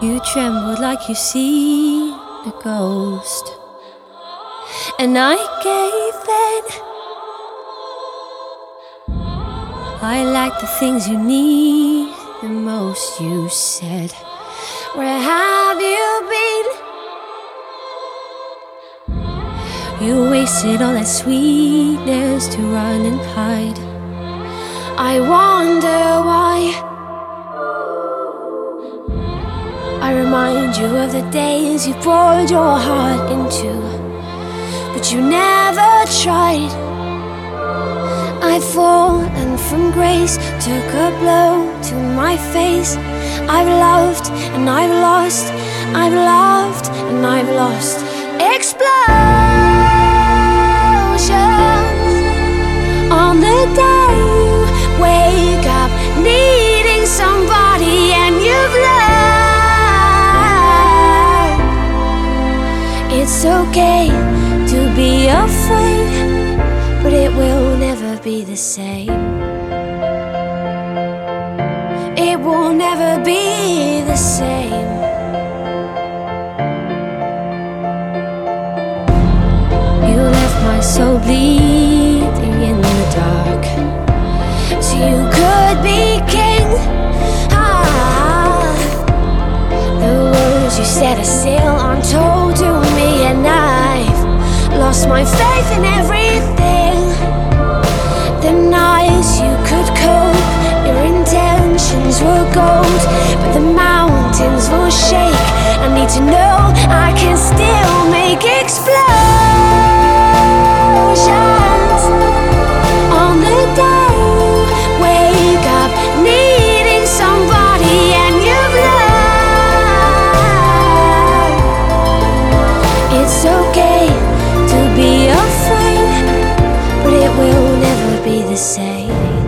You trembled like you see a ghost, and I gave in. I like the things you need the most. You said, where have you been? You wasted all that sweetness to run and hide. I wonder why. I remind you of the days you poured your heart into, but you never tried. I've fallen from grace, took a blow to my face. I've loved and I've lost, I've loved and I've lost. Explosions on the day you wake up needing somebody, and you've learned it's okay to be afraid, but it will never be the same. It will never be the same. You left my soul bleeding in the dark, so you could be king. The words you said are still untold to me, and I've lost my faith in everything. The nights you could cope, your intentions were gold, but the mountains will shake. I need to know I can still make explosions on the day you wake up needing somebody, and you've learned it's okay to be afraid, but it will never be the same.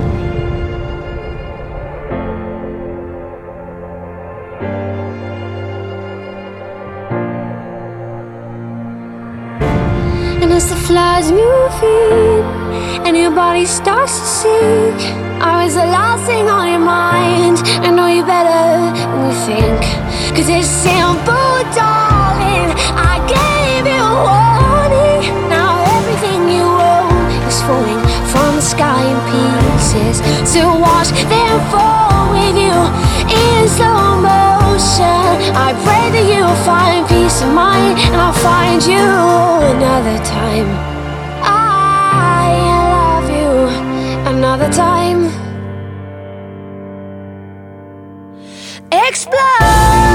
And as the floods move in and your body starts to sink, I was the last thing on your mind. I know you better than you think, 'cause it's simple, darling. I gave you a warning. Now everything you own is falling from the sky in pieces, to watch them fall with you in slow motion. I pray that you'll find peace of mind, and I'll find you another time. I love you another time. Explode.